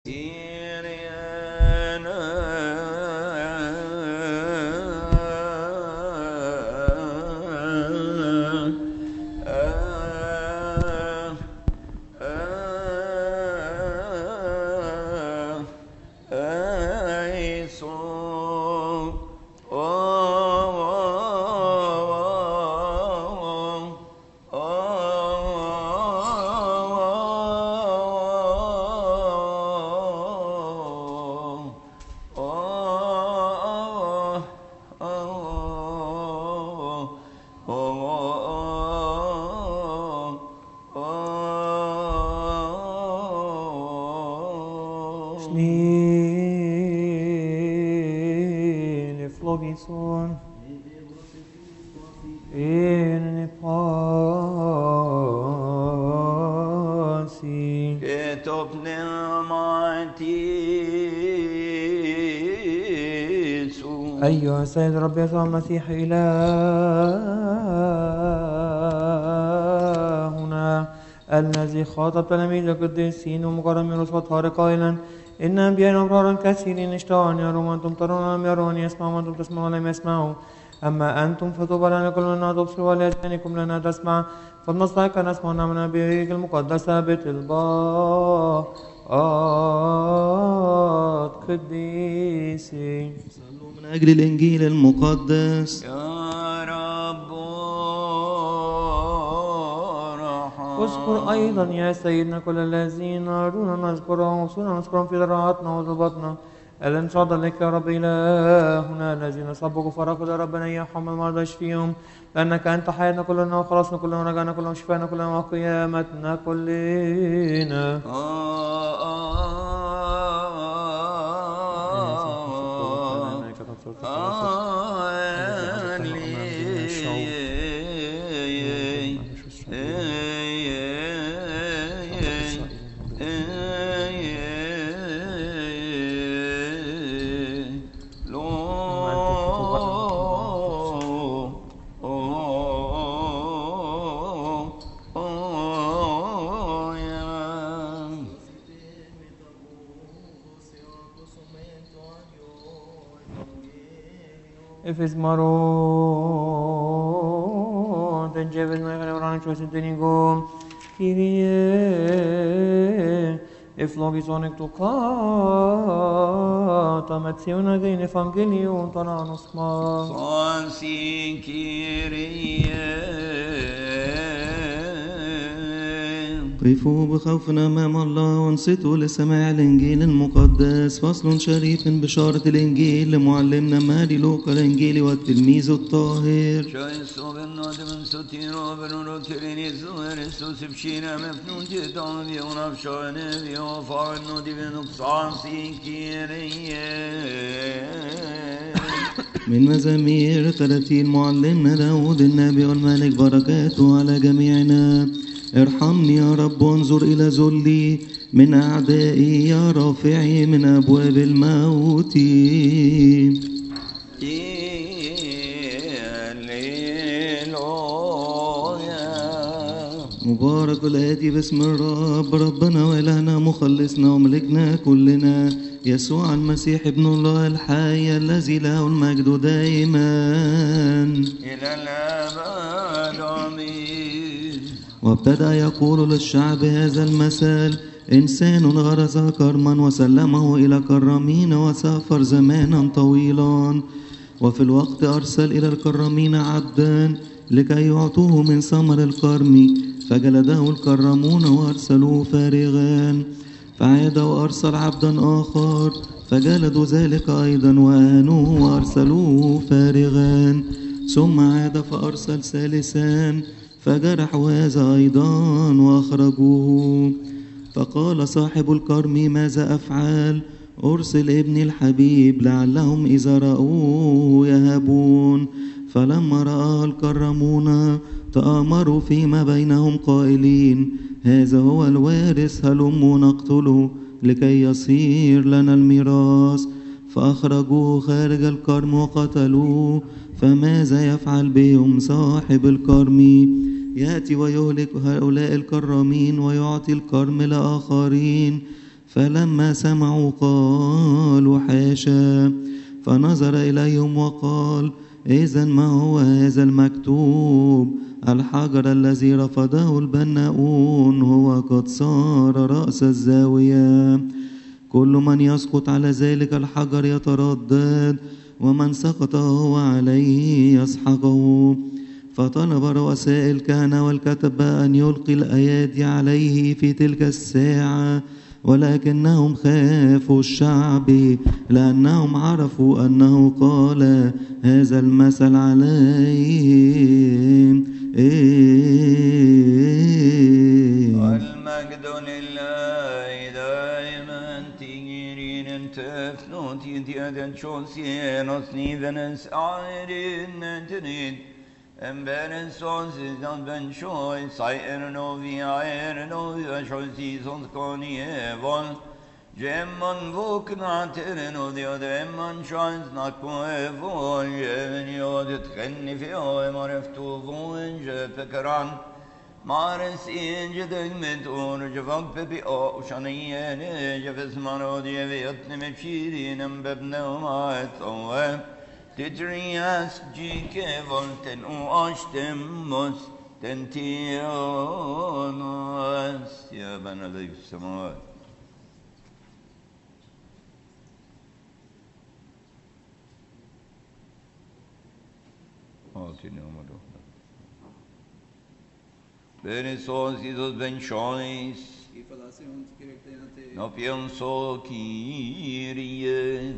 أيها السيد رب يسوع المسيح إلهنا الذي خاطب تلاميذ القديسين ومكرمين وصوت قائلا إن أنبياء أبرارا كثيرين اشتهوا أن يروا وأنتم ترون ولم يروا، أن يسمعوا وأنتم تسمعوا ولم يسمعوا. أما أنتم فطوبى لنا كلنا تبصروا ولأذانكم لنا تسمع، فلنستحق أن نسمع ونعمل بأبيك المقدسة بالطلبات قديسين. من أجل الإنجيل المقدس. يا رب ارحم. واذكر أيضا يا سيدنا كل الذين أردنا نذكرهم وصلنا نذكرهم في ذرعاتنا وظبطنا. الانصاد لك يا رب إلهنا الذين صبوا فرقوا يا ربنا إياهم المرضى اشفيهم، لأنك أنت حياتنا كلنا وخلاصنا كلنا ورجعنا كلنا وشفانا كلنا وقيامتنا كلنا. Efismaro, ten jeves noi care vrem să sintenigo, Kyrie, eflogis onectucata, mețiunea din Evangelium tonanos ma. Sansi Kyrie. قفوا بخوف أمام الله وانصتوا لسماع الإنجيل المقدس. فصل شريف بشارة الإنجيل لمعلمنا ماري لوقا الإنجيل والتلميذ الطاهر. من مزامير 30 معلمنا داود النبي والملك بركاته على جميعنا. ارحمني يا رب وانظر إلى ذلي من أعدائي، يا رافعي من أبواب الموت. مبارك الآتي باسم الرب، ربنا وإلهنا مخلصنا وملكنا كلنا، يسوع المسيح ابن الله الحي الذي له المجد دائما إلى الأبد آمين. وابتدأ يقول للشعب هذا المثل: إنسان غرس كرما وسلمه إلى كرامين وسافر زمانا طويلا، وفي الوقت أرسل إلى الكرامين عبدا لكي يعطوه من ثمر الكرم، فجلده الكرمون وأرسلوه فارغا. فعاد وأرسل عبدا آخر فجلدوا ذلك أيضا وآنوه وأرسلوه فارغا. ثم عاد فأرسل ثالثا فجرحوا هذا أيضا وأخرجوه. فقال صاحب الكرم: ماذا أفعل؟ أرسل ابني الحبيب لعلهم إذا رأوه يهبون. فلما رأى الكرمون تآمروا فيما بينهم قائلين: هذا هو الوارث، هلموا نقتله لكي يصير لنا الميراث. فأخرجوه خارج الكرم وقتلوه. فماذا يفعل بهم صاحب الكرم؟ يأتي ويهلك هؤلاء الكرامين ويعطي الكرم لآخرين. فلما سمعوا قالوا حاشا، فنظر إليهم وقال: إذن ما هو هذا المكتوب؟ الحجر الذي رفضه البناؤون هو قد صار رأس الزاوية. كل من يسقط على ذلك الحجر يتردد، ومن سقط هو عليه يسحقه. فطلب رؤساء الكهنة والكتبة أن يلقي الأيادي عليه في تلك الساعة، ولكنهم خافوا الشعب، لأنهم عرفوا أنه قال هذا المثل عليهم. والمجد لله دائما تيرين تفنوت يديد شوسين وسنيفنس عيرين تريد أمبرن سوسي دنبن شوي ساير نوفي عير نوفي شوسي سنسكوني ايفون جمن فوكنا ترنو ديود امن شاينز ناكو ايفون جمن يود تخني في اوي مرفتو فون جفكران مارس إنج دغمت أون جفاق ببي أو شانيين جفس مانو ديوي أتنم بشيرين ببنا وما أتوه تدرياس جيك فولتن وأشتم مستنتيونس يا بنا ذي السماوات. أعطيني أمره Benison Isus benchonis, no pienso Kyrie.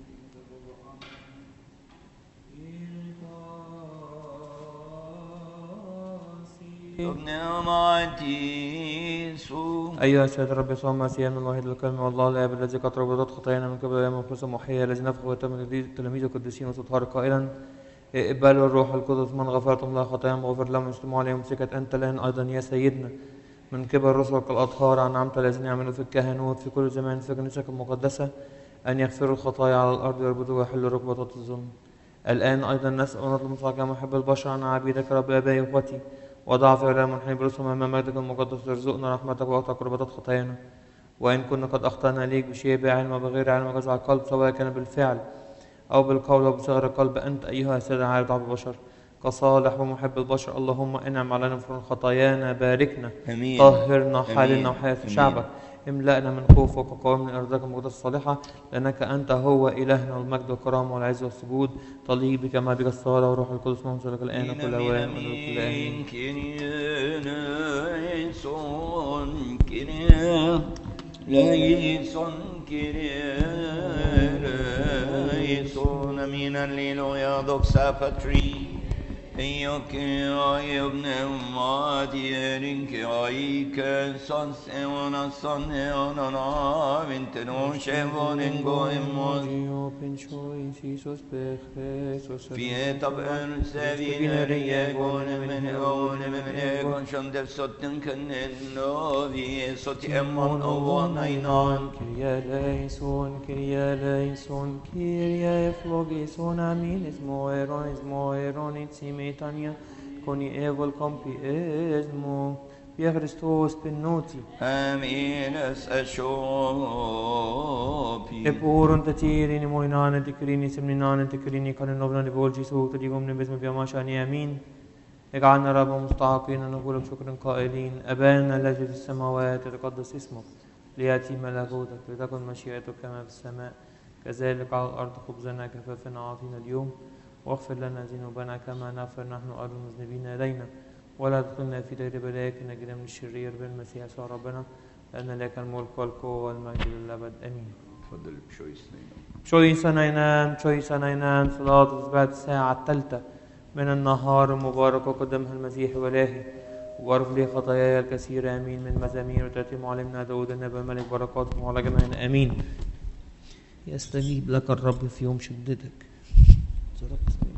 أيها السيد الرب يسوع المسيح الوحيد الكلمة والله الآب الذي قد ربطت خطايانا من قبل أيام الخلص المحيي الذي نفخ وتم التلاميذ القديسين وتطهر قائلا: اقبلوا الروح القدس من غفرتم له خطاياهم وغفر لهم واجتمعوا عليهم مسكت أنت الآن أيضا يا سيدنا من قبل رسلك الأطهار أنعمت الذين يعملوا في الكهنوت في كل زمان في كنيستك المقدسة أن يغفروا الخطايا على الأرض ويربطوا ويحلوا ركبة الظلم. الآن أيضا نسأل ونطلب منك يا محب البشر عن عبيدك رب آبائي وإخوتي وضعف إلى منحني برسهم أمام مجدك المقدس ترزقنا رحمتك وأقطع كربات خطايانا، وإن كنا قد أخطأنا ليك بشيء بعلم وبغير علم وجزع القلب سواء كان بالفعل أو بالقول وبصغر القلب، أنت أيها السيد عارف ضعف البشر كصالح ومحب البشر اللهم انعم علينا من خطايانا، باركنا أمين. طهرنا حالنا وحياة شعبك، املأنا من خوفك وقومنا أرضك المقدسة الصالحة، لأنك أنت هو إلهنا والمجد والكرامة والعز والسجود طليق بك ما بك الصلاة وروح القدس ممسك لك الآن وكل أوان وكل آمين. Son amina lilo ya doxa patri io che ai obne umadi erin che ai che son se ona vinteno chevon in goemos fieta ben se vinere gon schon der sotten können no vi soti emmon ovon ainan Kyrie eleison, Kyrie eflogison, amin, ismoeron, itzimetania, coni evol compi esmo, Pia Christos penoti. Amin es ashopi. E puron tatirini moinane tikrini semninane tikrini kan nobna volgi سوق تديهم باسم بما شاني امين. اجعلنا رب مستحقين نقول بشكر قائلين ابانا الذي في السماوات يتقدس اسمك ليأتي ملكوتك لتكن مشيئتك كما في السماء كذلك على الأرض. خبزنا كفافنا أعطينا اليوم واغفر لنا ذنوبنا كما نغفر نحن أيضا المذنبين إلينا ولا تدخلنا في تجربة لكن نجنا من الشرير بالمسيح يسوع ربنا لأن لك الملك والقوة والمجد للأبد آمين. تفضل بشويسنا. شويسنا ينام صلاة بعد الساعة الثالثة من النهار مبارك وقدمها المسيح ولاهي واغفر لي خطاياي الكثيرة آمين. من مزامير وتأتي معلمنا داود النبي الملك بركاته على جميعنا آمين. يستجيب لك الرب في يوم شدتك.